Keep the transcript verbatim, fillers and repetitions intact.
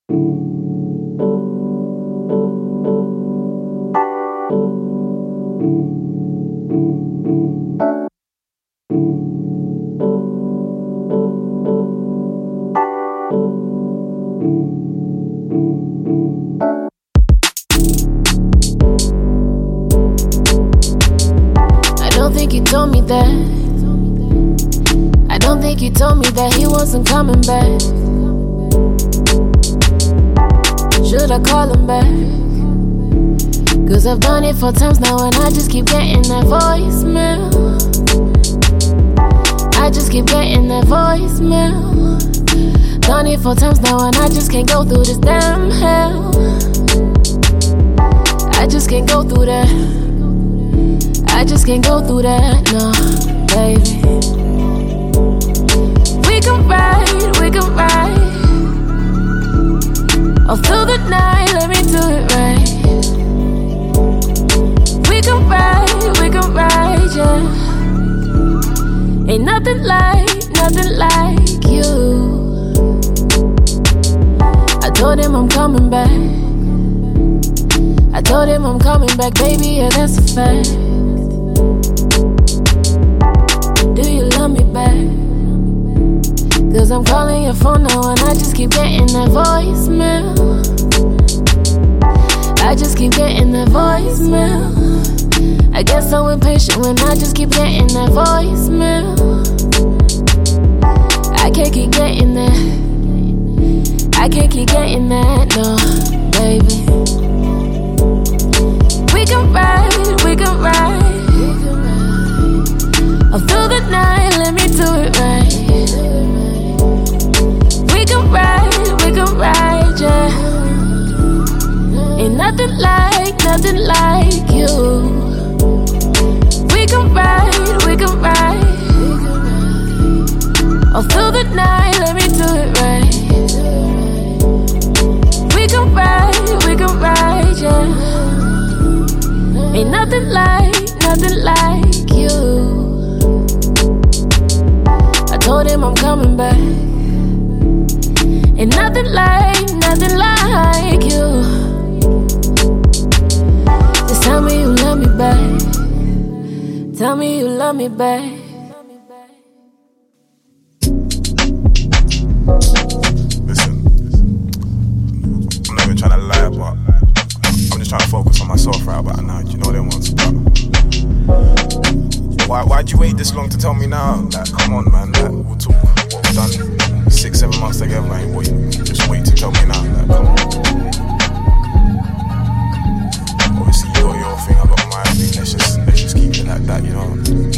I don't think you told me that. I don't think you told me that he wasn't coming back. Should I call him back? Cause I've done it four times now and I just keep getting that voicemail. I just keep getting that voicemail. Done it four times now and I just can't go through this damn hell. I just can't go through that. I just can't go through that, no, baby. We can ride, we can ride all through the night, let me do it right. We can ride, we can ride, yeah. Ain't nothing like, nothing like you. I told him I'm coming back. I told him I'm coming back, baby, yeah, that's a fact. Do you love me back? Cause I'm calling your phone now and I just keep getting that voicemail. I just keep getting that voicemail. I guess I'm impatient when I just keep getting that voicemail. I can't keep getting that. I can't keep getting that, no, baby. We can ride, we can ride all through the night, let me do it right. We can ride, we can ride, yeah. Ain't nothing like, nothing like you. We can ride, we can ride all through the night, let me do it right. We can ride, we can ride, yeah. Ain't nothing like, nothing like you. I told him I'm coming back. Ain't nothing like, nothing like you. Just tell me you love me back. Tell me you love me back. Listen, I'm not even trying to lie, but I'm just trying to focus on myself right about now. Do you know what I want? Why, why'd you wait this long to tell me now? Like, come on, man. Like, we'll talk. What we've done six, seven months together, man. What, you just wait to tell me now? Like, come on. Obviously, you got your thing, I got my thing. Let's just, let's just keep it like that, you know.